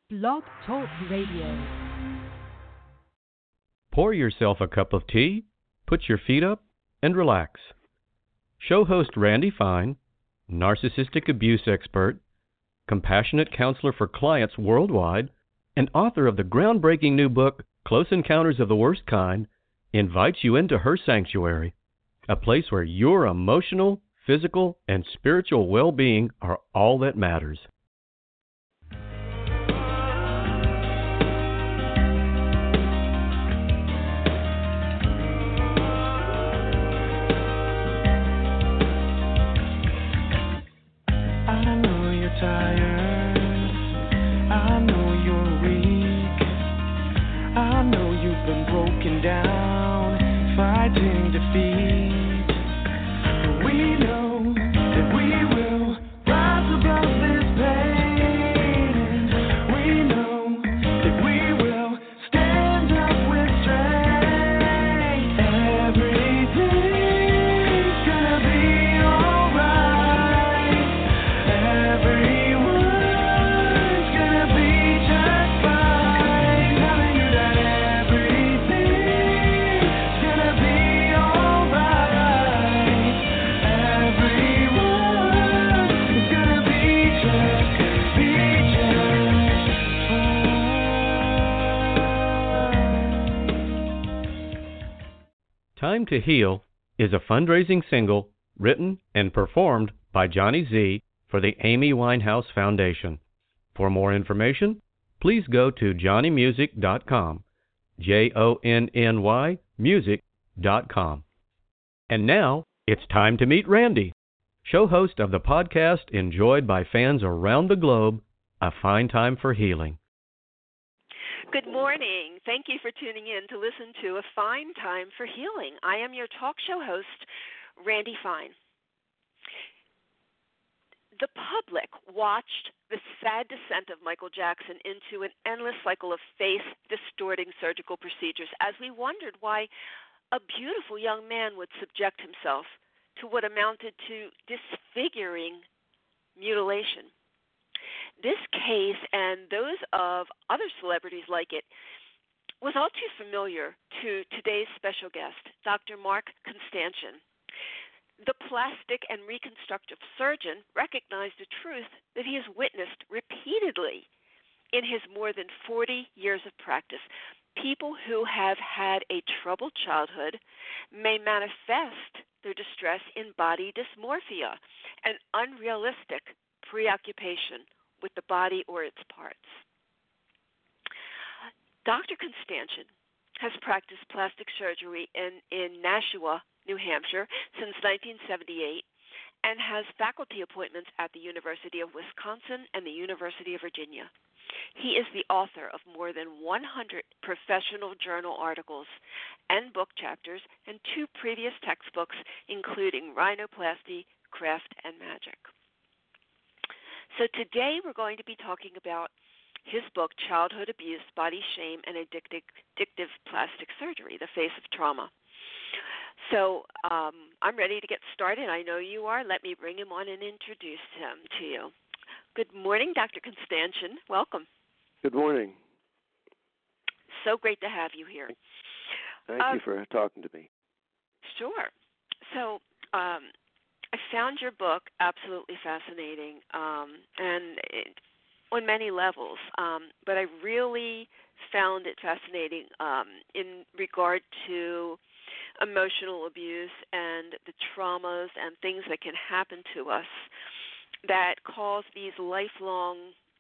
Blog Talk Radio. Pour yourself a cup of tea, put your feet up, and relax. Show host Randy Fine, narcissistic abuse expert, compassionate counselor for clients worldwide, and author of the groundbreaking new book, Close Encounters of the Worst Kind, invites you into her sanctuary, a place where your emotional, physical, and spiritual well-being are all that matters. Tired. I know you're weak. I know you've been broken down, fighting defeat. But we know that we will rise above this pain. We know that we will stand up with strength. Everything's gonna be alright. Everyone's gonna be just fine. Telling you that everything's gonna be alright. Everyone's gonna be just fine. Time to Heal is a fundraising single written and performed by Johnny Z for the Amy Winehouse Foundation. For more information, please go to johnnymusic.com, JONNY music.com. And now, it's time to meet Randy, show host of the podcast enjoyed by fans around the globe, A Fine Time for Healing. Good morning. Thank you for tuning in to listen to A Fine Time for Healing. I am your talk show host, Randy Fine. The public watched the sad descent of Michael Jackson into an endless cycle of face-distorting surgical procedures as we wondered why a beautiful young man would subject himself to what amounted to disfiguring mutilation. This case and those of other celebrities like it was all too familiar to today's special guest, Dr. Mark Constantian. The plastic and reconstructive surgeon recognized a truth that he has witnessed repeatedly in his more than 40 years of practice. People who have had a troubled childhood may manifest their distress in body dysmorphia, an unrealistic preoccupation with the body or its parts. Dr. Constantian has practiced plastic surgery in Nashua, New Hampshire since 1978 and has faculty appointments at the University of Wisconsin and the University of Virginia. He is the author of more than 100 professional journal articles and book chapters and 2 previous textbooks, including Rhinoplasty, Craft, and Magic. So today we're going to be talking about his book, Childhood Abuse, Body Shame, and Addictive Plastic Surgery, The Face of Trauma. So I'm ready to get started. I know you are. Let me bring him on and introduce him to you. Good morning, Dr. Constantian. Welcome. Good morning. So great to have you here. Thank you for talking to me. Sure. So I found your book absolutely fascinating on many levels, but I really found it fascinating in regard to emotional abuse and the traumas and things that can happen to us that cause these lifelong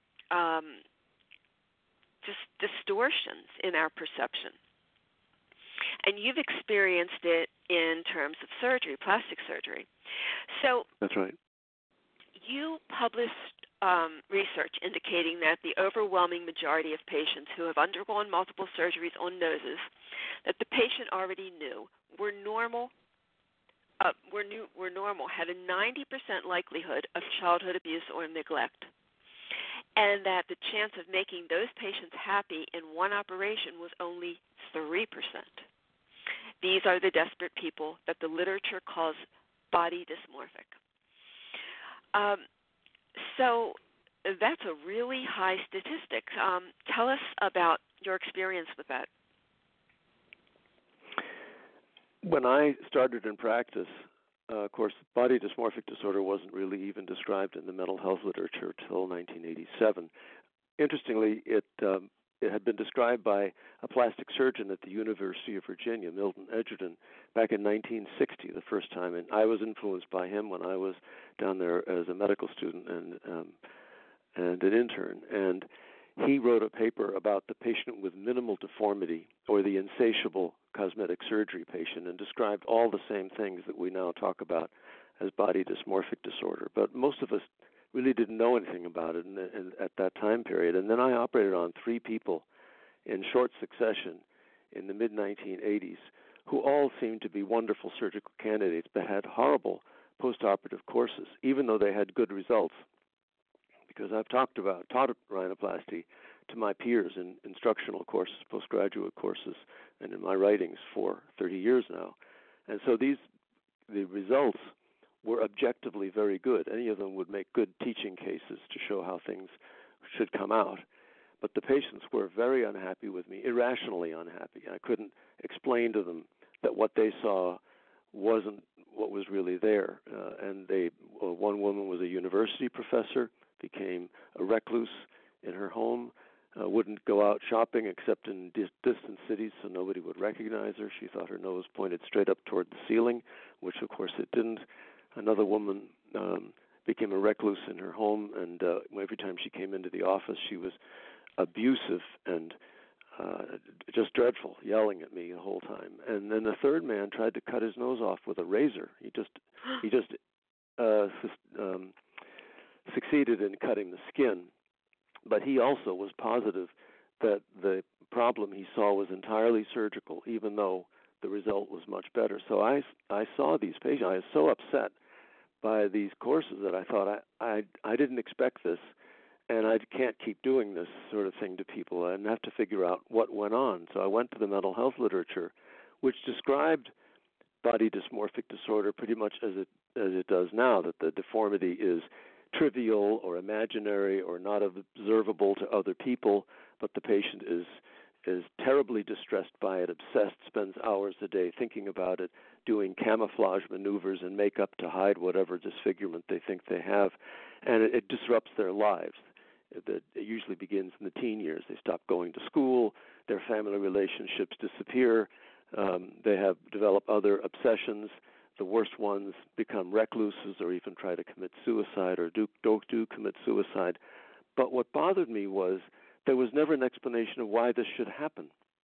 just distortions in our perception. And you've experienced it in terms of surgery, plastic surgery. So that's right. You published research indicating that the overwhelming majority of patients who have undergone multiple surgeries on noses that the patient already knew were normal, had a 90% likelihood of childhood abuse or neglect, and that the chance of making those patients happy in one operation was only 3%. These are the desperate people that the literature calls body dysmorphic. So that's a really high statistic. Tell us about your experience with that. When I started in practice, of course, body dysmorphic disorder wasn't really even described in the mental health literature till 1987. Interestingly, it had been described by a plastic surgeon at the University of Virginia, Milton Edgerton, back in 1960, the first time. And I was influenced by him when I was down there as a medical student and an intern. And he wrote a paper about the patient with minimal deformity, or the insatiable cosmetic surgery patient, and described all the same things that we now talk about as body dysmorphic disorder. But most of us really didn't know anything about it at that time period. And then I operated on 3 people in short succession in the mid-1980s who all seemed to be wonderful surgical candidates but had horrible postoperative courses, even though they had good results. Because I've taught rhinoplasty to my peers in instructional courses, postgraduate courses, and in my writings for 30 years now. And so the results were objectively very good. Any of them would make good teaching cases to show how things should come out. But the patients were very unhappy with me, irrationally unhappy. I couldn't explain to them that what they saw wasn't what was really there. One woman was a university professor, became a recluse in her home, wouldn't go out shopping except in distant cities so nobody would recognize her. She thought her nose pointed straight up toward the ceiling, which of course it didn't. Another woman became a recluse in her home, and every time she came into the office, she was abusive and just dreadful, yelling at me the whole time. And then the third man tried to cut his nose off with a razor. He just succeeded in cutting the skin, but he also was positive that the problem he saw was entirely surgical, even though the result was much better. So I saw these patients. I was so upset by these courses that I thought I didn't expect this, and I can't keep doing this sort of thing to people. I have to figure out what went on. So I went to the mental health literature, which described body dysmorphic disorder pretty much as it does now, that the deformity is trivial or imaginary or not observable to other people, but the patient is terribly distressed by it, obsessed, spends hours a day thinking about it, doing camouflage maneuvers and makeup to hide whatever disfigurement they think they have, and it disrupts their lives. It usually begins in the teen years. They stop going to school, their family relationships disappear, they have developed other obsessions. The worst ones become recluses or even try to commit suicide or do commit suicide. But what bothered me was there was never an explanation of why this should happen.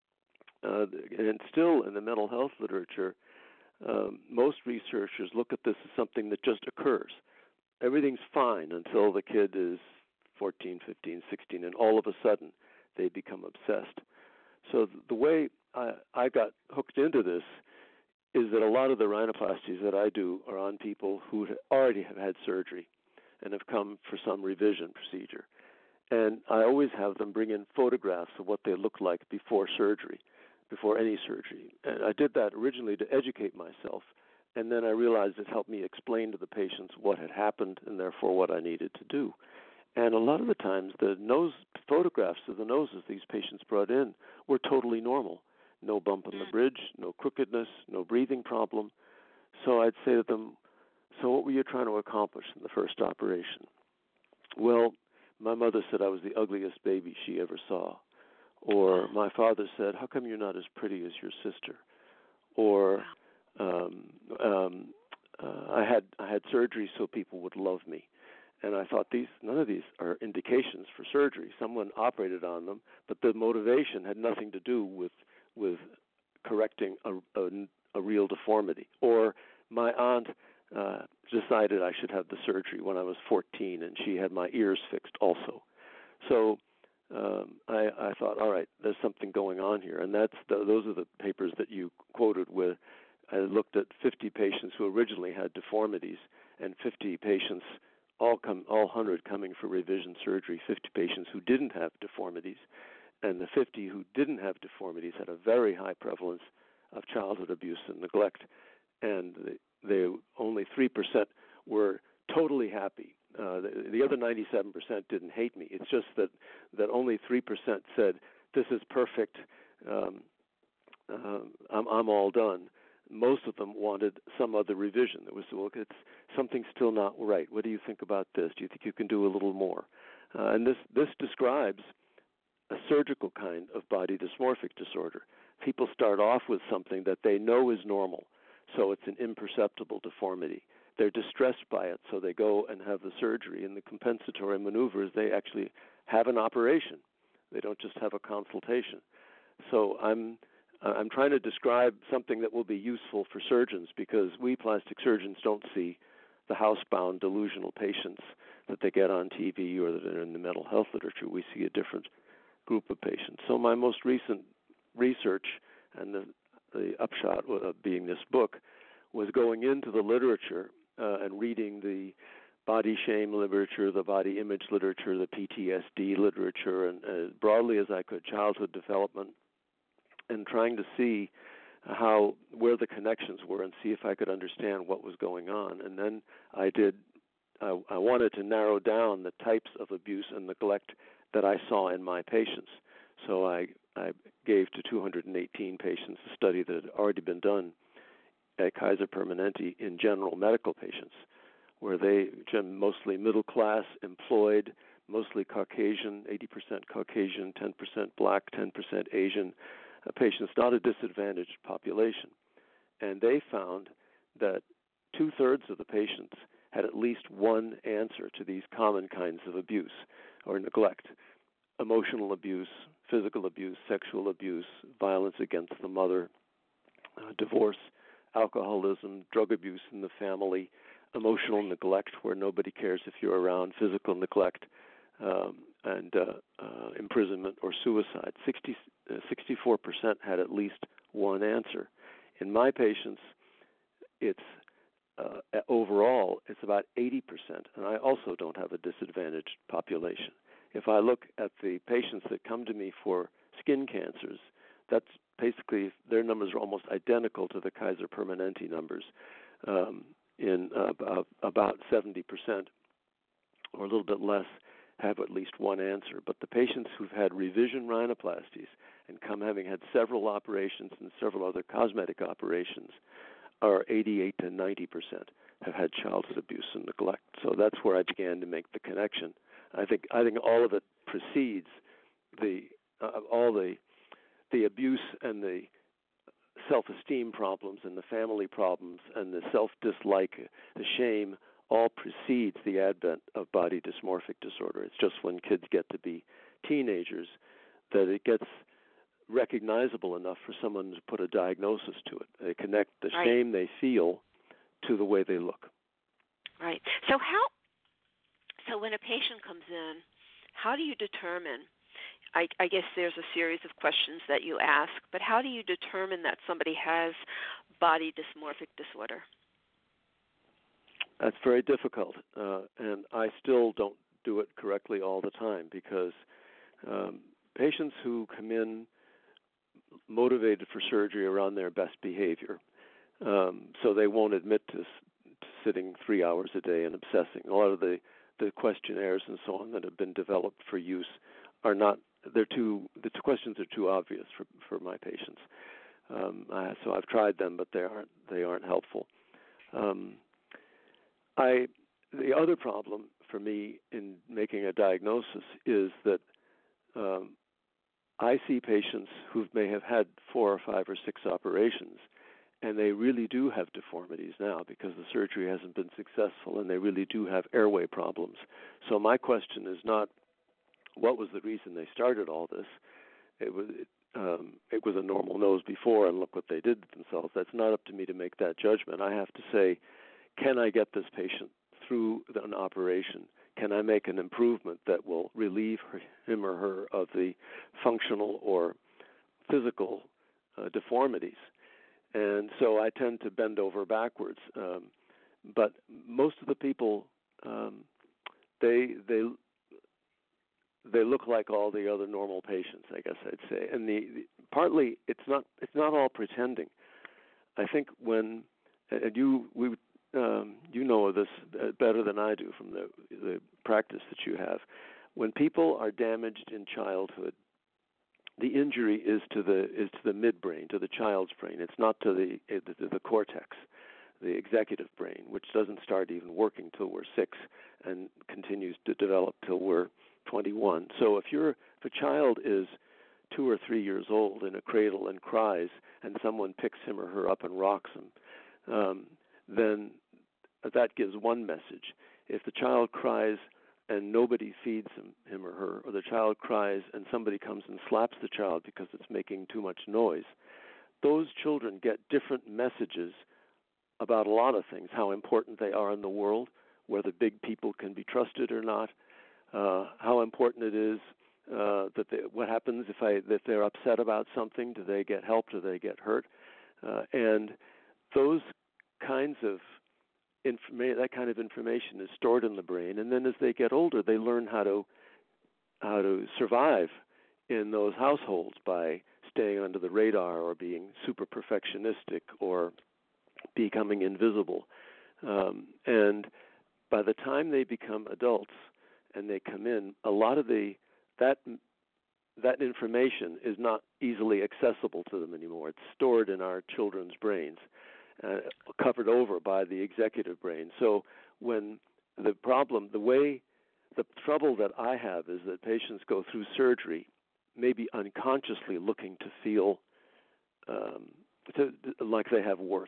And still in the mental health literature, most researchers look at this as something that just occurs. Everything's fine until the kid is 14, 15, 16, and all of a sudden they become obsessed. So the way I got hooked into this is that a lot of the rhinoplasties that I do are on people who already have had surgery and have come for some revision procedure. And I always have them bring in photographs of what they look like before surgery, before any surgery. And I did that originally to educate myself, and then I realized it helped me explain to the patients what had happened and therefore what I needed to do. And a lot of the times the nose photographs of the noses these patients brought in were totally normal. No bump on the bridge, no crookedness, no breathing problem. So I'd say to them, so what were you trying to accomplish in the first operation? Well, my mother said I was the ugliest baby she ever saw. Or my father said, how come you're not as pretty as your sister? Or I had surgery so people would love me. And I thought none of these are indications for surgery. Someone operated on them, but the motivation had nothing to do with correcting a real deformity. Or my aunt decided I should have the surgery when I was 14, and she had my ears fixed also. So I thought, all right, there's something going on here. And those are the papers that you quoted with. I looked at 50 patients who originally had deformities and 50 patients, all 100 coming for revision surgery, 50 patients who didn't have deformities. And the 50 who didn't have deformities had a very high prevalence of childhood abuse and neglect. And only 3% were totally happy The other 97% didn't hate me. It's just that only 3% said, "This is perfect. I'm all done." Most of them wanted some other revision. It was, well, it's something's still not right. What do you think about this? Do you think you can do a little more? And this describes a surgical kind of body dysmorphic disorder. People start off with something that they know is normal, so it's an imperceptible deformity. They're distressed by it, so they go and have the surgery. And the compensatory maneuvers, they actually have an operation. They don't just have a consultation. So I'm trying to describe something that will be useful for surgeons, because we plastic surgeons don't see the housebound delusional patients that they get on TV or that are in the mental health literature. We see a different group of patients. So my most recent research, and the upshot of being this book, was going into the literature and reading the body shame literature, the body image literature, the PTSD literature, and as broadly as I could, childhood development, and trying to see where the connections were and see if I could understand what was going on. And then I wanted to narrow down the types of abuse and neglect that I saw in my patients. So I gave to 218 patients a study that had already been done at Kaiser Permanente in general medical patients, where they mostly middle class, employed, mostly Caucasian, 80% Caucasian, 10% Black, 10% Asian patients, not a disadvantaged population. And they found that 2/3 of the patients had at least one answer to these common kinds of abuse or neglect: emotional abuse, physical abuse, sexual abuse, violence against the mother, divorce, alcoholism, drug abuse in the family, emotional neglect where nobody cares if you're around, physical neglect, and imprisonment or suicide. 64% had at least one answer. In my patients, it's overall, it's about 80%, and I also don't have a disadvantaged population. If I look at the patients that come to me for skin cancers, that's basically, their numbers are almost identical to the Kaiser Permanente numbers, in about 70% or a little bit less have at least one answer. But the patients who've had revision rhinoplasties and having had several operations and several other cosmetic operations are 88 to 90% have had childhood abuse and neglect. So that's where I began to make the connection. I think all of it precedes all the abuse and the self-esteem problems and the family problems and the self-dislike, the shame, all precedes the advent of body dysmorphic disorder. It's just when kids get to be teenagers that it gets recognizable enough for someone to put a diagnosis to it. They connect the shame they feel to the way they look. Right. So when a patient comes in, how do you determine, I guess there's a series of questions that you ask, but how do you determine that somebody has body dysmorphic disorder? That's very difficult, and I still don't do it correctly all the time, because patients who come in motivated for surgery are on their best behavior, so they won't admit to sitting 3 hours a day and obsessing. A lot of the questionnaires and so on that have been developed for use are not, the questions are too obvious for my patients. So I've tried them, but they aren't helpful. The other problem for me in making a diagnosis is that I see patients who may have had 4 or 5 or 6 operations, and they really do have deformities now because the surgery hasn't been successful, and they really do have airway problems. So my question is not, what was the reason they started all this? It was a normal nose before, and look what they did to themselves. That's not up to me to make that judgment. I have to say, can I get this patient through an operation? Can I make an improvement that will relieve him or her of the functional or physical deformities? And so I tend to bend over backwards. But most of the people, they look like all the other normal patients, I guess I'd say. And partly it's not all pretending. I think we you know this better than I do from the practice that you have. When people are damaged in childhood, the injury is to the midbrain, to the child's brain. It's not to the cortex, the executive brain, which doesn't start even working till we're 6 and continues to develop till we're 21. So if a child is 2 or 3 years old in a cradle and cries, and someone picks him or her up and rocks him, then that gives one message. If the child cries and nobody feeds him or her, or the child cries and somebody comes and slaps the child because it's making too much noise, those children get different messages about a lot of things, how important they are in the world, whether big people can be trusted or not, how important it is what happens if they're upset about something. Do they get help? Do they get hurt? And those kinds of that kind of information is stored in the brain, and then as they get older, they learn how to survive in those households by staying under the radar or being super perfectionistic or becoming invisible. And by the time they become adults and they come in, a lot of that information is not easily accessible to them anymore. It's stored in our children's brains, covered over by the executive brain. So when the trouble that I have is that patients go through surgery, maybe unconsciously looking to feel like they have worth.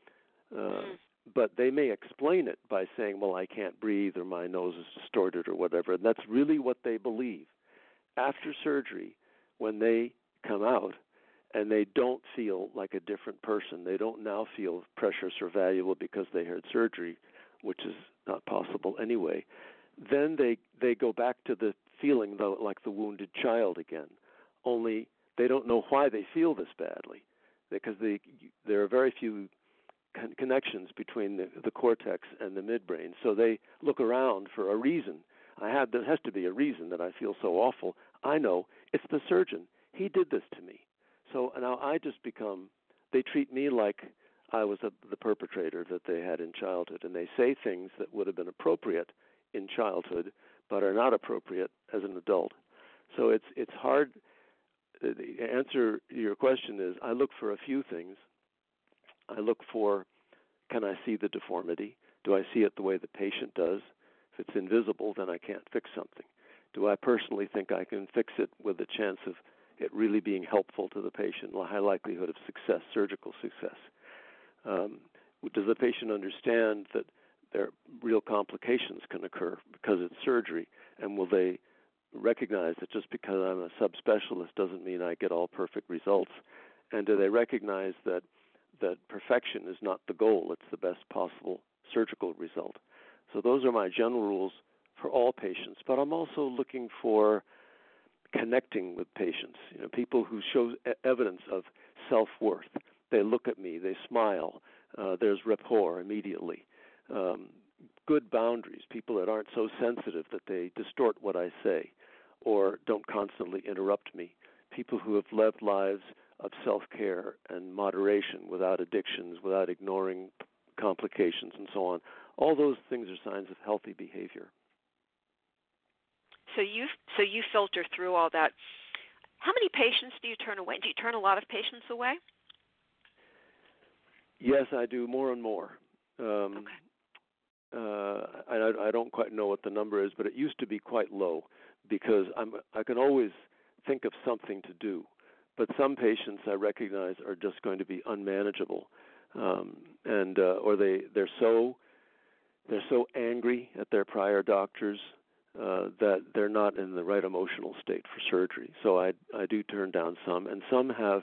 But they may explain it by saying, well, I can't breathe, or my nose is distorted, or whatever. And that's really what they believe. After surgery, when they come out and they don't feel like a different person, they don't now feel precious or valuable because they had surgery, which is not possible anyway, then they go back to the feeling, though, like the wounded child again, only they don't know why they feel this badly, because there are very few connections between the cortex and the midbrain. So they look around for a reason. There has to be a reason that I feel so awful. I know it's the surgeon. He did this to me. So now they treat me like I was the perpetrator that they had in childhood, and they say things that would have been appropriate in childhood but are not appropriate as an adult. So it's hard. The answer to your question is I look for a few things. I look for, can I see the deformity? Do I see it the way the patient does? If it's invisible, then I can't fix something. Do I personally think I can fix it with a chance of it really being helpful to the patient, a high likelihood of success, surgical success? Does the patient understand that there real complications can occur because it's surgery? And will they recognize that just because I'm a subspecialist doesn't mean I get all perfect results? And do they recognize that perfection is not the goal, it's the best possible surgical result? So those are my general rules for all patients, but I'm also looking for connecting with patients, people who show evidence of self-worth. They look at me, they smile, there's rapport immediately. Good boundaries, people that aren't so sensitive that they distort what I say or don't constantly interrupt me. People who have lived lives of self-care and moderation, without addictions, without ignoring complications and so on. All those things are signs of healthy behavior. So you filter through all that. How many patients do you turn away? Do you turn a lot of patients away? Yes, I do, more and more. Okay. I don't quite know what the number is, but it used to be quite low because I can always think of something to do. But some patients I recognize are just going to be unmanageable, or they're so angry at their prior doctors that they're not in the right emotional state for surgery. So I do turn down some, and some have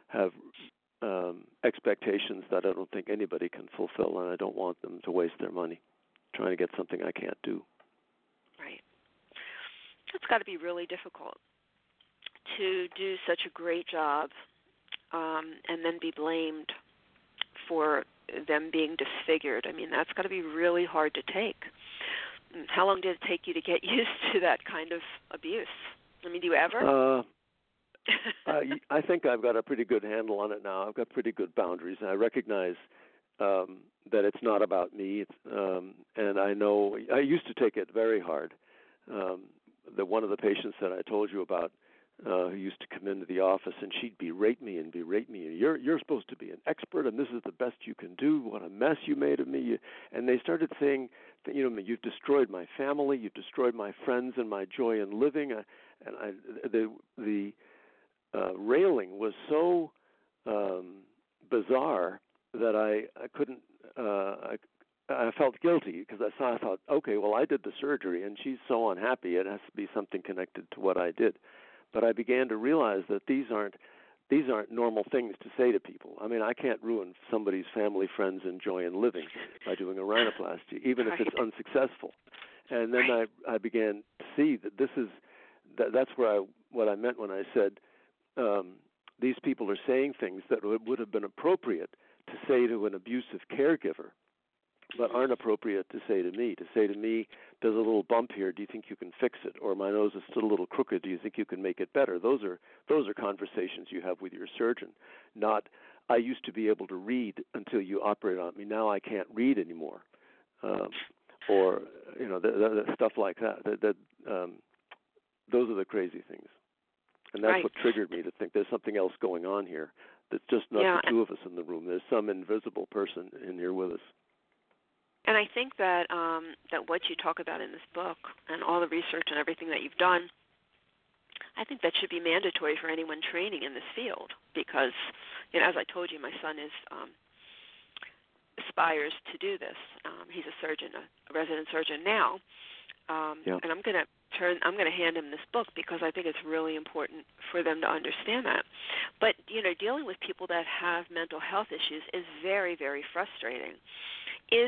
expectations that I don't think anybody can fulfill, and I don't want them to waste their money trying to get something I can't do. Right. It's got to be really difficult to do such a great job and then be blamed for them being disfigured. I mean, that's got to be really hard to take. How long did it take you to get used to that kind of abuse? I mean, do you ever? I think I've got a pretty good handle on it now. I've got pretty good boundaries. I recognize that it's not about me. And I know I used to take it very hard. One of the patients that I told you about, who used to come into the office, and she'd berate me. And you're supposed to be an expert, and this is the best you can do. What a mess you made of me. And they started saying, you've destroyed my family, you've destroyed my friends and my joy in living. The railing was so bizarre that I couldn't. I felt guilty because I thought, okay, well, I did the surgery, and she's so unhappy. It has to be something connected to what I did. But I began to realize that these aren't normal things to say to people. I mean, I can't ruin somebody's family, friends, and joy in living by doing a rhinoplasty, even if it's unsuccessful. And then I began to see that that's what I meant when I said these people are saying things that would have been appropriate to say to an abusive caregiver, but aren't appropriate to say to me. To say to me, there's a little bump here, do you think you can fix it? Or my nose is still a little crooked, do you think you can make it better? Those are conversations you have with your surgeon. Not, I used to be able to read until you operate on me, now I can't read anymore. Or, stuff like that. Those are the crazy things. And that's what triggered me to think there's something else going on here. That's just not the two of us in the room. There's some invisible person in here with us. And I think that that what you talk about in this book and all the research and everything that you've done, I think that should be mandatory for anyone training in this field because, as I told you, my son aspires to do this. He's a surgeon, a resident surgeon now, and I'm going to hand him this book because I think it's really important for them to understand that. But dealing with people that have mental health issues is very, very frustrating. Is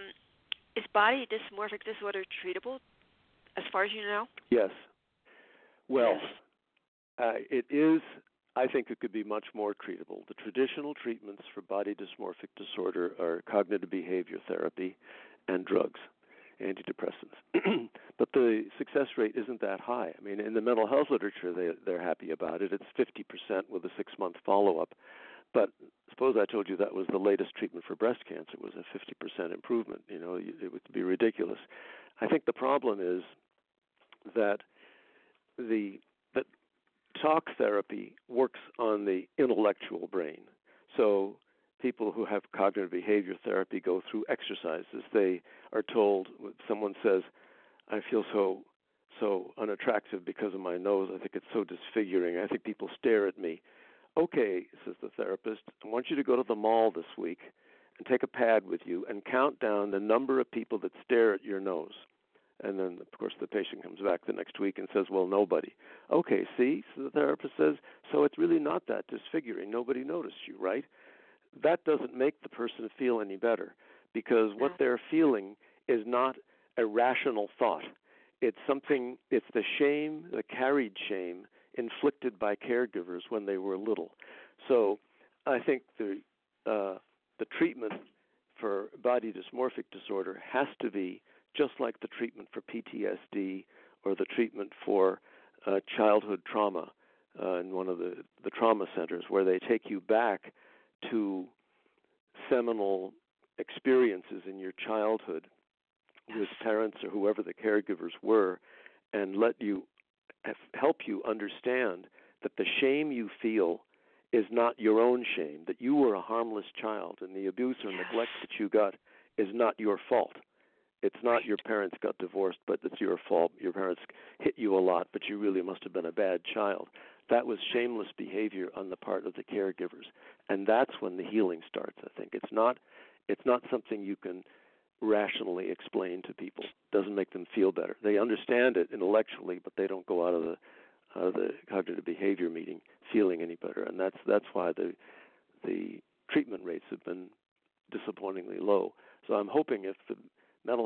body dysmorphic disorder treatable, as far as you know? Yes. Well, it is. I think it could be much more treatable. The traditional treatments for body dysmorphic disorder are cognitive behavior therapy and drugs, antidepressants. But the success rate isn't that high. I mean, in the mental health literature, they're happy about it. It's 50% with a 6-month follow-up. But suppose I told you that was the latest treatment for breast cancer was a 50% improvement. It would be ridiculous. I think the problem is that that talk therapy works on the intellectual brain. So people who have cognitive behavior therapy go through exercises. They are told, someone says, I feel so unattractive because of my nose. I think it's so disfiguring. I think people stare at me. Okay, says the therapist, I want you to go to the mall this week and take a pad with you and count down the number of people that stare at your nose. And then, of course, the patient comes back the next week and says, well, nobody. Okay, see, so the therapist says, so it's really not that disfiguring. Nobody noticed you, right? That doesn't make the person feel any better because what they're feeling is not a rational thought. It's the shame, the carried shame, inflicted by caregivers when they were little. So I think the treatment for body dysmorphic disorder has to be just like the treatment for PTSD or the treatment for childhood trauma in one of the trauma centers where they take you back to seminal experiences in your childhood with parents or whoever the caregivers were and help you understand that the shame you feel is not your own shame, that you were a harmless child and the abuse or neglect that you got is not your fault. It's not your parents got divorced, but it's your fault. Your parents hit you a lot, but you really must have been a bad child. That was shameless behavior on the part of the caregivers. And that's when the healing starts, I think. It's not something you can rationally explain to people. It doesn't make them feel better. They understand it intellectually, but they don't go out of the cognitive behavior meeting feeling any better. And that's why the treatment rates have been disappointingly low. So I'm hoping if the mental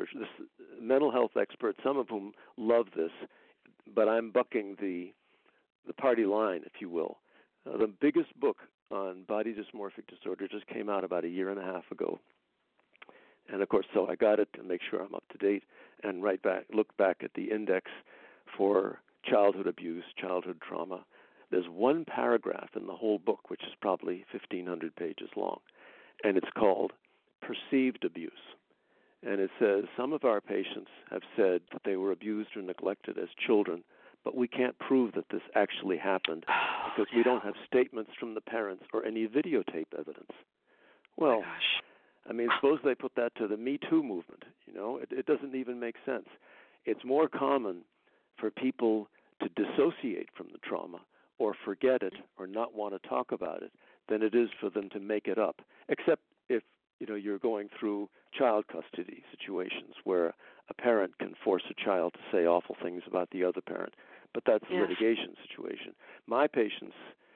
health experts, some of whom love this, but I'm bucking the party line, if you will. The biggest book on body dysmorphic disorder just came out about a year and a half ago. And, of course, so I got it to make sure I'm up to date and look back at the index for childhood abuse, childhood trauma. There's one paragraph in the whole book, which is probably 1,500 pages long. and it's called perceived abuse. And it says some of our patients have said that they were abused or neglected as children, but we can't prove that this actually happened because we don't have statements from the parents or any videotape evidence. Well, I mean, suppose they put that to the Me Too movement. It doesn't even make sense. It's more common for people to dissociate from the trauma or forget it or not want to talk about it than it is for them to make it up, except if you're going through child custody situations where a parent can force a child to say awful things about the other parent, but that's a litigation situation. My patients,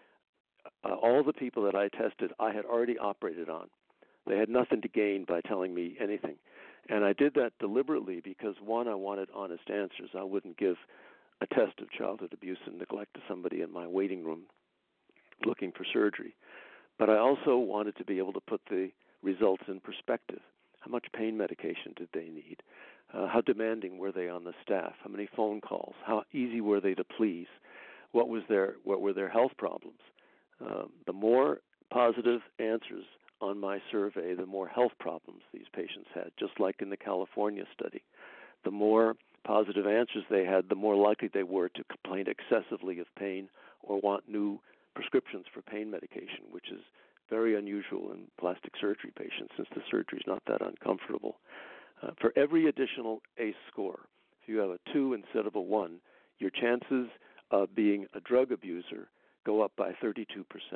all the people that I tested, I had already operated on. They had nothing to gain by telling me anything. And I did that deliberately because, one, I wanted honest answers. I wouldn't give a test of childhood abuse and neglect to somebody in my waiting room looking for surgery. But I also wanted to be able to put the results in perspective. How much pain medication did they need? How demanding were they on the staff? How many phone calls? How easy were they to please? What were their health problems? The more positive answers on my survey, the more health problems these patients had, just like in the California study. The more positive answers they had, the more likely they were to complain excessively of pain or want new prescriptions for pain medication, which is very unusual in plastic surgery patients since the surgery is not that uncomfortable. For every additional ACE score, if you have a 2 instead of a 1, your chances of being a drug abuser go up by 32%.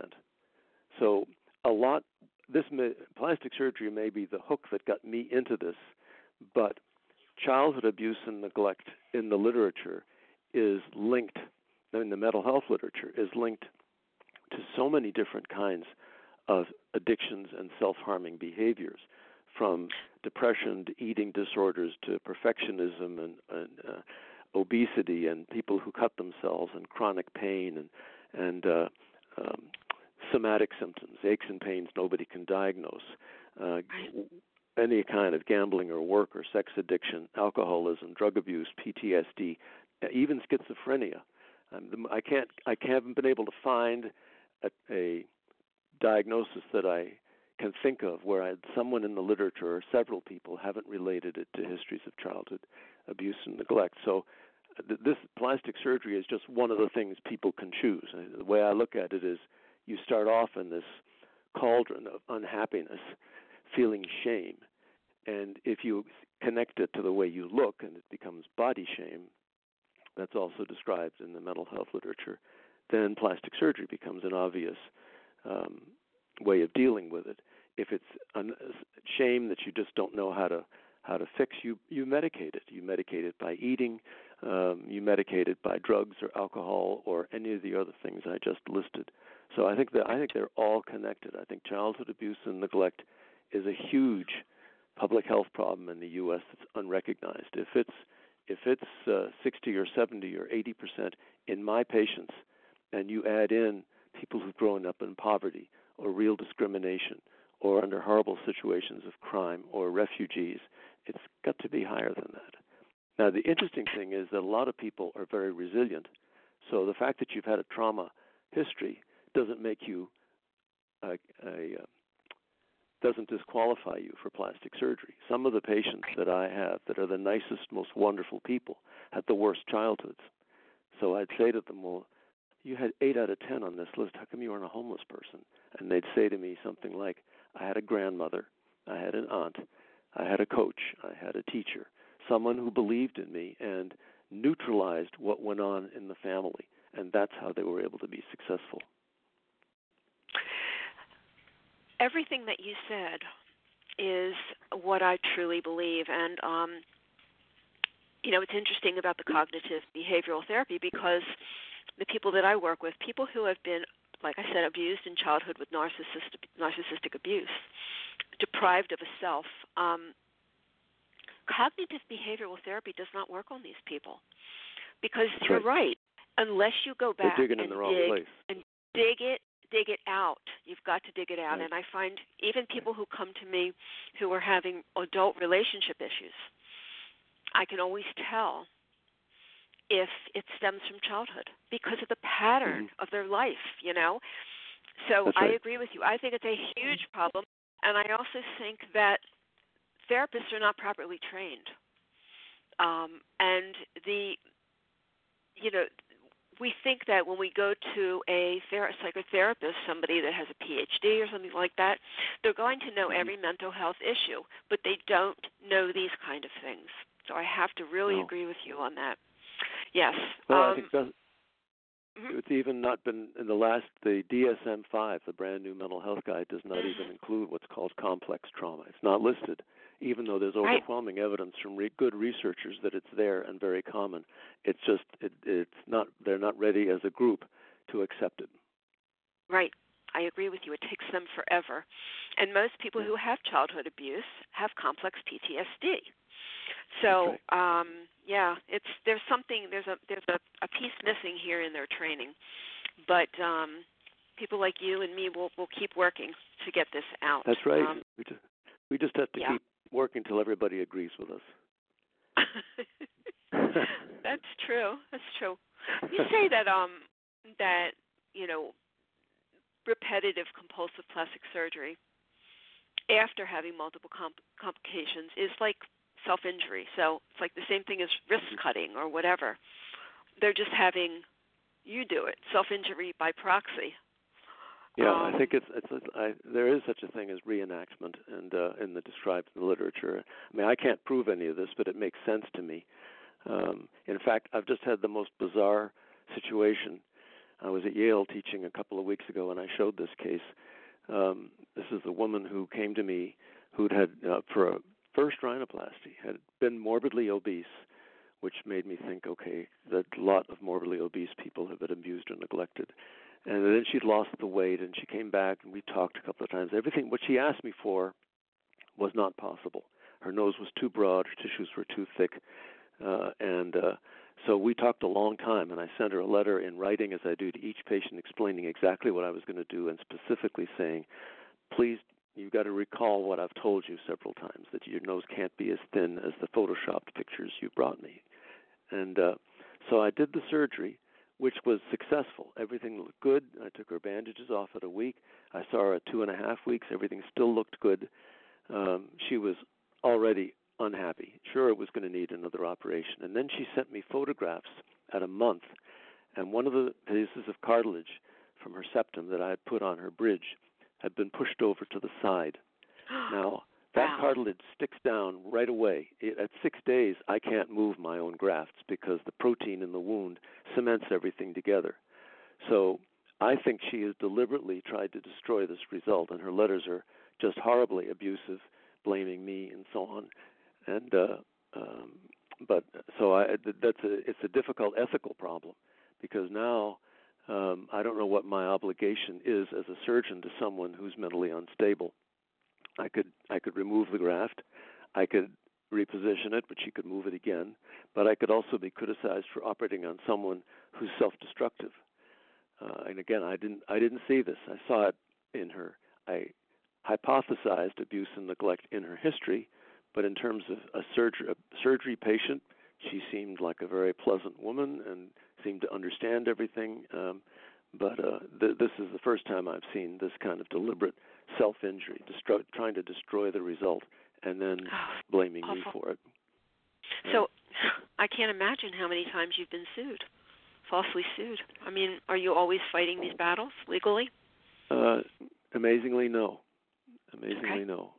So plastic surgery may be the hook that got me into this, but childhood abuse and neglect in the literature is linked, in the mental health literature, is linked to so many different kinds of addictions and self-harming behaviors, from depression to eating disorders to perfectionism and obesity and people who cut themselves and chronic pain and somatic symptoms, aches and pains nobody can diagnose, any kind of gambling or work or sex addiction, alcoholism, drug abuse, PTSD, even schizophrenia. I haven't been able to find a diagnosis that I can think of where someone in the literature or several people haven't related it to histories of childhood abuse and neglect. So this plastic surgery is just one of the things people can choose. The way I look at it is you start off in this cauldron of unhappiness, feeling shame, and if you connect it to the way you look and it becomes body shame, that's also described in the mental health literature, then plastic surgery becomes an obvious way of dealing with it. If it's shame that you just don't know how to fix, you medicate it. You medicate it by eating. You medicate it by drugs or alcohol or any of the other things I just listed. So I think they're all connected. I think childhood abuse and neglect is a huge public health problem in the U.S. that's unrecognized. If it's 60 or 70 or 80% in my patients, and you add in people who've grown up in poverty or real discrimination or under horrible situations of crime or refugees, it's got to be higher than that. Now, the interesting thing is that a lot of people are very resilient. So the fact that you've had a trauma history doesn't make you doesn't disqualify you for plastic surgery. Some of the patients that I have that are the nicest, most wonderful people had the worst childhoods. So I'd say to them, well, you had 8 out of 10 on this list. How come you weren't a homeless person? And they'd say to me something like, I had a grandmother, I had an aunt, I had a coach, I had a teacher, someone who believed in me and neutralized what went on in the family. And that's how they were able to be successful. Everything that you said is what I truly believe. And, it's interesting about the cognitive behavioral therapy because the people that I work with, people who have been, like I said, abused in childhood with narcissistic abuse, deprived of a self, cognitive behavioral therapy does not work on these people because you're right. Unless you go back and dig it out. You've got to dig it out. Right. And I find even people who come to me who are having adult relationship issues, I can always tell if it stems from childhood because of the pattern of their life, So I agree with you. I think it's a huge problem. And I also think that therapists are not properly trained. And we think that when we go to a psychotherapist, somebody that has a PhD or something like that, they're going to know every mental health issue, but they don't know these kind of things. So I have to really agree with you on that. Yes. Well, I think it's even not been in the DSM-5, the brand new mental health guide, does not even include what's called complex trauma. It's not listed, even though there's overwhelming evidence from good researchers that it's there and very common. It's just it's not. They're not ready as a group to accept it. Right. I agree with you. It takes them forever, and most people who have childhood abuse have complex PTSD. So, there's a piece missing here in their training, but people like you and me will keep working to get this out. That's right. We just have to keep working till everybody agrees with us. That's true. You say that repetitive compulsive plastic surgery after having multiple complications is like self-injury. So it's like the same thing as wrist cutting or whatever. They're just having you do it, self-injury by proxy. Yeah, I think there is such a thing as reenactment, and in the described in the literature. I mean, I can't prove any of this, but it makes sense to me. In fact, I've just had the most bizarre situation. I was at Yale teaching a couple of weeks ago, and I showed this case. This is a woman who came to me who'd had, for a first rhinoplasty, had been morbidly obese, which made me think, okay, that a lot of morbidly obese people have been abused or neglected. And then she'd lost the weight, and she came back, and we talked a couple of times. Everything, what she asked me for was not possible. Her nose was too broad, her tissues were too thick, so we talked a long time, and I sent her a letter in writing, as I do to each patient, explaining exactly what I was going to do, and specifically saying, please, you've got to recall what I've told you several times, that your nose can't be as thin as the photoshopped pictures you brought me. And so I did the surgery, which was successful. Everything looked good. I took her bandages off at a week. I saw her at 2.5 weeks. Everything still looked good. She was already unhappy. Sure, it was going to need another operation. And then she sent me photographs at a month, and one of the pieces of cartilage from her septum that I had put on her bridge had been pushed over to the side. Now, that cartilage sticks down right away. At 6 days, I can't move my own grafts because the protein in the wound cements everything together. So I think she has deliberately tried to destroy this result, and her letters are just horribly abusive, blaming me and so on. And it's a difficult ethical problem, because now I don't know what my obligation is as a surgeon to someone who's mentally unstable. I could remove the graft, I could reposition it, but she could move it again. But I could also be criticized for operating on someone who's self-destructive. And again, I didn't see this. I saw it in her. I hypothesized abuse and neglect in her history, but in terms of a surgery patient, she seemed like a very pleasant woman and seemed to understand everything. But this is the first time I've seen this kind of deliberate self-injury, trying to destroy the result and then blaming me for it. So I can't imagine how many times you've been sued, falsely sued. I mean, are you always fighting these battles legally? Amazingly, no. No.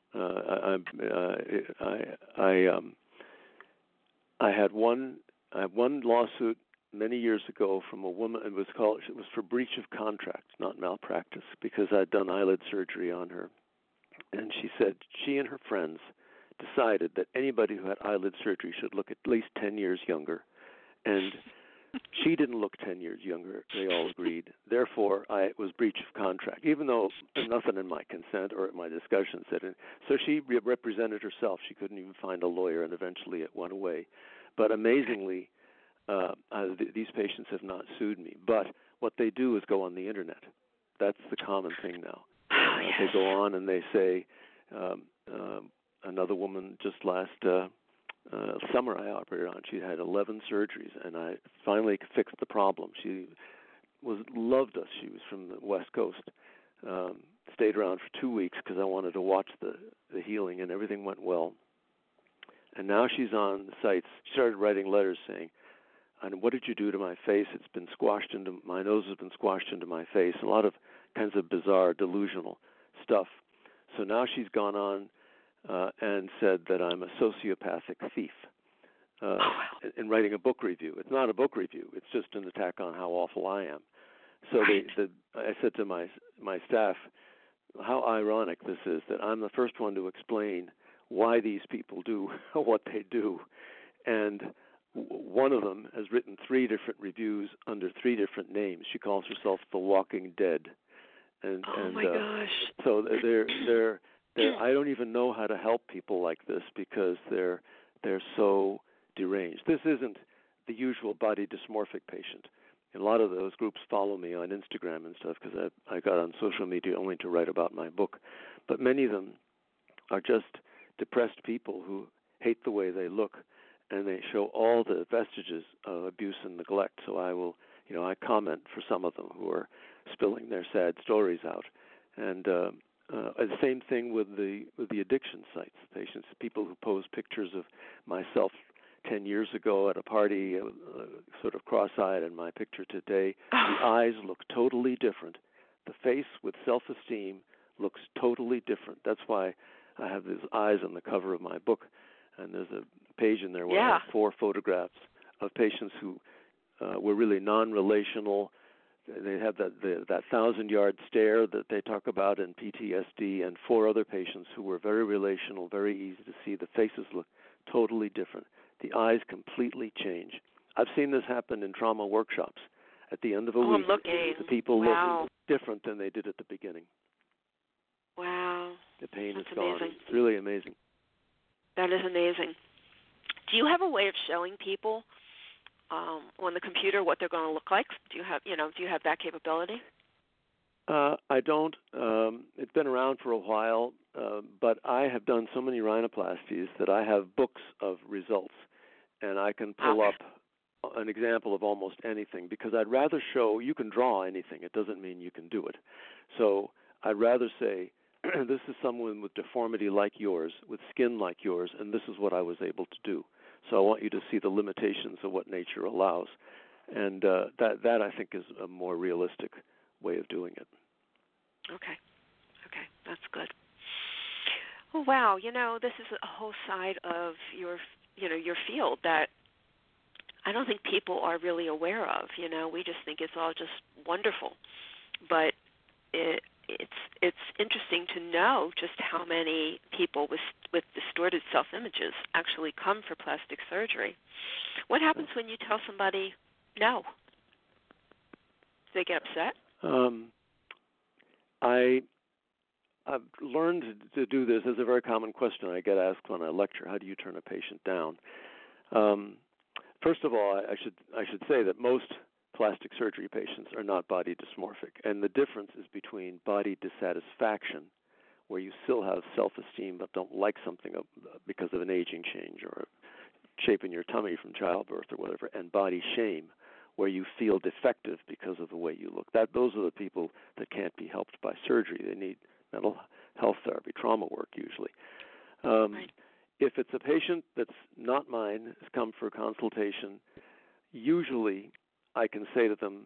I had one lawsuit many years ago from a woman. It was for breach of contract, not malpractice, because I'd done eyelid surgery on her. And she said she and her friends decided that anybody who had eyelid surgery should look at least 10 years younger. And she didn't look 10 years younger, they all agreed. Therefore, it was breach of contract, even though nothing in my consent or my discussion said it. So she represented herself. She couldn't even find a lawyer, and eventually it went away. But amazingly, these patients have not sued me. But what they do is go on the Internet. That's the common thing now. They go on and they say, another woman just last summer I operated on, she had 11 surgeries, and I finally fixed the problem. She loved us. She was from the West Coast. stayed around for 2 weeks because I wanted to watch the healing, and everything went well. And now she's on the sites. She started writing letters saying, "And what did you do to my face? It's been squashed into my nose has been squashed into my face." A lot of kinds of bizarre, delusional stuff. So now she's gone on and said that I'm a sociopathic thief in writing a book review. It's not a book review. It's just an attack on how awful I am. So I said to my staff, how ironic this is that I'm the first one to explain why these people do what they do. And one of them has written 3 different reviews under 3 different names. She calls herself The Walking Dead. My gosh. So they're I don't even know how to help people like this because they're so deranged. This isn't the usual body dysmorphic patient. And a lot of those groups follow me on Instagram and stuff because I got on social media only to write about my book. But many of them are just depressed people who hate the way they look, and they show all the vestiges of abuse and neglect. So I comment for some of them who are spilling their sad stories out. And the same thing with the addiction sites, patients, people who post pictures of myself 10 years ago at a party, sort of cross-eyed, and my picture today. The eyes look totally different. The face with self-esteem looks totally different. That's why I have these eyes on the cover of my book, and there's a page in there where I have 4 photographs of patients who were really non-relational. They have that 1,000-yard stare that they talk about in PTSD, and 4 other patients who were very relational, very easy to see. The faces look totally different. The eyes completely change. I've seen this happen in trauma workshops. At the end of a week, the people look different than they did at the beginning. Wow. The pain That's is gone. amazing. It's really amazing. That is amazing. Do you have a way of showing people on the computer what they're going to look like? Do you have that capability? I don't. It's been around for a while, but I have done so many rhinoplasties that I have books of results, and I can pull up an example of almost anything because I'd rather show you can draw anything. It doesn't mean you can do it. So I'd rather say, this is someone with deformity like yours, with skin like yours, and this is what I was able to do. So I want you to see the limitations of what nature allows. And that I think is a more realistic way of doing it. Okay, that's good. Oh, wow, this is a whole side of your field that I don't think people are really aware of. We just think it's all just wonderful, but it's interesting to know just how many people with distorted self-images actually come for plastic surgery. What happens when you tell somebody no? Do they get upset? I've learned to do this. This is a very common question I get asked when I lecture. How do you turn a patient down? First of all, I should say that most plastic surgery patients are not body dysmorphic, and the difference is between body dissatisfaction, where you still have self-esteem but don't like something because of an aging change or a shape in your tummy from childbirth or whatever, and body shame, where you feel defective because of the way you look. Those are the people that can't be helped by surgery. They need mental health therapy, trauma work usually. Right. If it's a patient that's not mine, has come for consultation, usually I can say to them,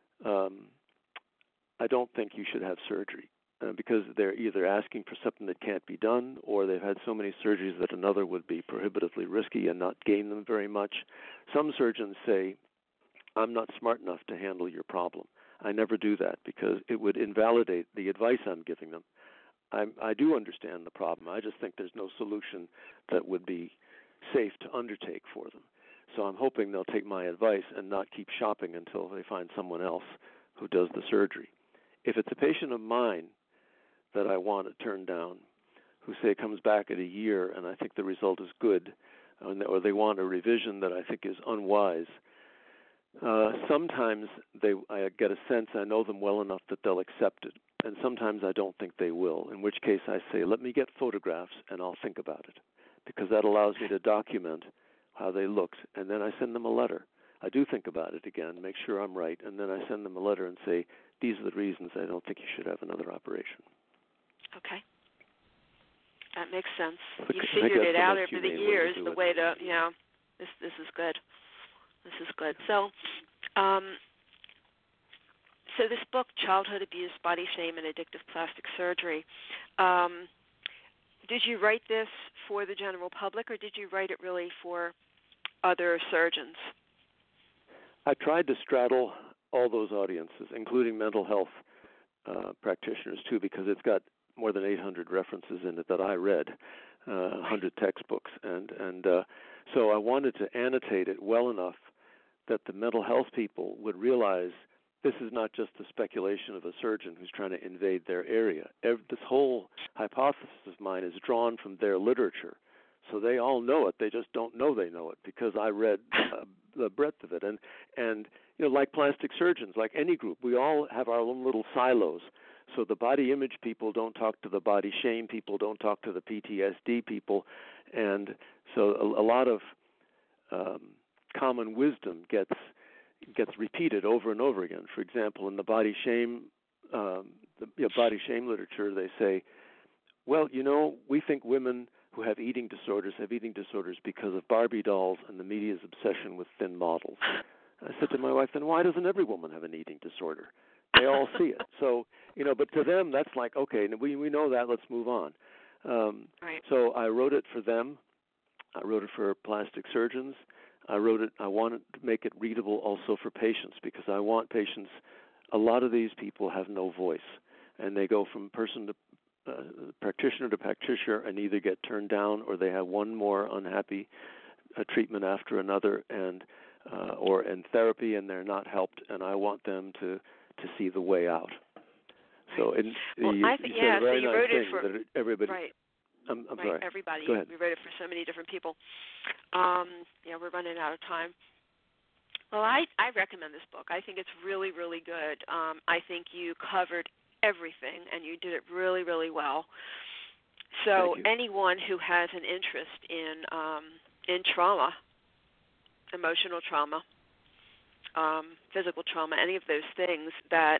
I don't think you should have surgery because they're either asking for something that can't be done or they've had so many surgeries that another would be prohibitively risky and not gain them very much. Some surgeons say, I'm not smart enough to handle your problem. I never do that because it would invalidate the advice I'm giving them. I do understand the problem. I just think there's no solution that would be safe to undertake for them. So I'm hoping they'll take my advice and not keep shopping until they find someone else who does the surgery. If it's a patient of mine that I want to turn down, who say comes back at a year and I think the result is good, or they want a revision that I think is unwise, sometimes I get a sense I know them well enough that they'll accept it, and sometimes I don't think they will, in which case I say, let me get photographs and I'll think about it, because that allows me to document how they looked, and then I send them a letter. I do think about it again, make sure I'm right, and then I send them a letter and say, these are the reasons I don't think you should have another operation. main years, way to do the it. way to, this is good. This is good. So, so this book, Childhood Abuse, Body Shame, and Addictive Plastic Surgery, did you write this for the general public, or did you write it really for other surgeons? I tried to straddle all those audiences, including mental health practitioners too, because it's got more than 800 references in it that I read, 100 textbooks, and so I wanted to annotate it well enough that the mental health people would realize this is not just the speculation of a surgeon who's trying to invade their area. This whole hypothesis of mine is drawn from their literature, so they all know it. They just don't know they know it because I read the breadth of it. And like plastic surgeons, like any group, we all have our own little silos. So the body image people don't talk to the body shame people, don't talk to the PTSD people, and so a lot of common wisdom gets repeated over and over again. For example, in the body shame body shame literature, they say, well, we think women who have eating disorders because of Barbie dolls and the media's obsession with thin models. I said to my wife, then why doesn't every woman have an eating disorder? They all see it. So, but to them, that's like, okay, we know that, let's move on. Right. So I wrote it for them. I wrote it for plastic surgeons. I wanted to make it readable also for patients, because I want patients, a lot of these people have no voice, and they go from person to practitioner to practitioner and either get turned down or they have one more unhappy treatment after another, and or in therapy, and they're not helped, and I want them to see the way out. So you said a very nice thing that everybody. Right. I'm right, sorry. Everybody. Go ahead. We wrote it for so many different people. We're running out of time. Well, I recommend this book. I think it's really, really good. I think you covered everything, and you did it really, really well. So anyone who has an interest in trauma, emotional trauma, physical trauma, any of those things, that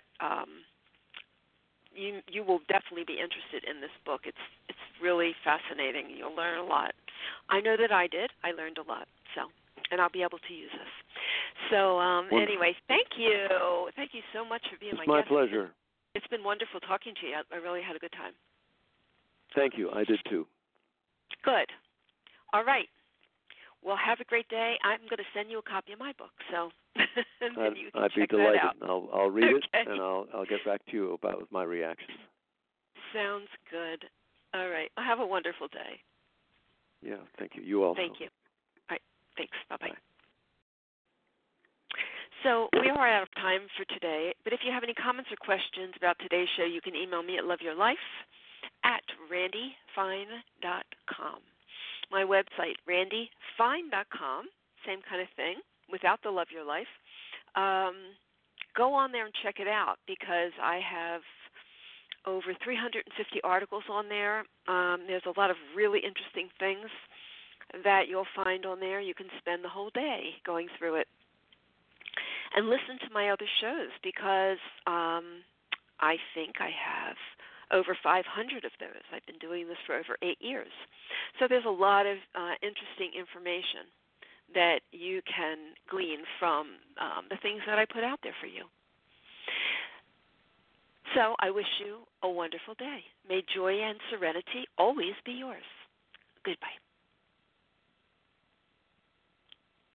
you will definitely be interested in this book. It's really fascinating. You'll learn a lot. I know that I did. I learned a lot. And I'll be able to use this. So anyway, thank you. Thank you so much for being my guest. It's my pleasure. It's been wonderful talking to you. I really had a good time. Thank you. I did too. Good. All right. Well, have a great day. I'm going to send you a copy of my book, so you can I'd be check delighted. that out. I'll read it, Okay. and I'll get back to you with my reactions. Sounds good. All right. Well, have a wonderful day. Yeah, thank you. You also. Thank you. All right. Thanks. Bye-bye. Bye. So we are out of time for today, but if you have any comments or questions about today's show, you can email me at loveyourlife@randyfine.com. My website, randyfine.com, same kind of thing, without the Love Your Life. Go on there and check it out, because I have over 350 articles on there. There's a lot of really interesting things that you'll find on there. You can spend the whole day going through it. And listen to my other shows, because I think I have over 500 of those. I've been doing this for over 8 years. So there's a lot of interesting information that you can glean from the things that I put out there for you. So I wish you a wonderful day. May joy and serenity always be yours. Goodbye.